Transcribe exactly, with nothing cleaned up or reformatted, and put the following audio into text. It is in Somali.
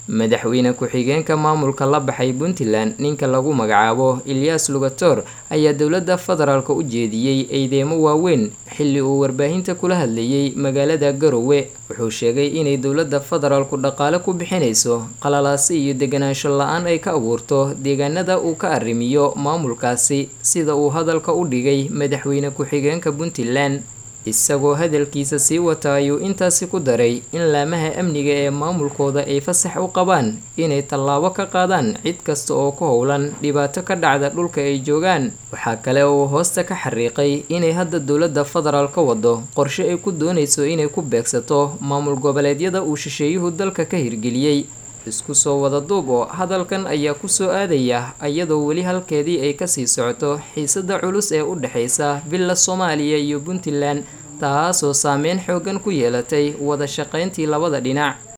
madaxweyne ku-xigeenka maamulka la baxay Puntland ninka lagu magacaabo Ilyas Lugator ayaa dowladda federaalka u jeediyay eedeemo waaweyn xilli uu warbaahinta kula hadlayay magaalada Garowe. Wuxuu sheegay inay dowladda federaalku dhaqaale ku bixinayso qalalaasi iyo deganaansho la'aan ay ka abuurto deegaanada uu ka arrimiyo maamulkaasi, sida uu hadalka u dhigay madaxweyne ku-xigeenka Puntland. isagoo hadalkiisa sii wata ayuu intaasi ku daray in laamaha amniga ee maamulkooda ay fasax u qabaan inay tallaabo ka qaadaan cid kasta oo ku howlan dhibaato ka dhacda dhulka ay joogaan. Waxaa kale oo hoosta ka xariiqay inay hadda dowladda federaalka wado qorshe ay ku doonayso inay ku beegsato maamul goboleedyada uu shisheeyuhu dalka ka hirgeliyay. isku soo wada duub oo hadalkan ayaa ku soo aadaya iyadoo weli halkeedii ay ka sii socoto xiisada culus ee u dhaxaysa Villa Soomaaliya iyo Puntland, taasoo saameyn xooggan ku yeelatay wada shaqayntii labada dhinac.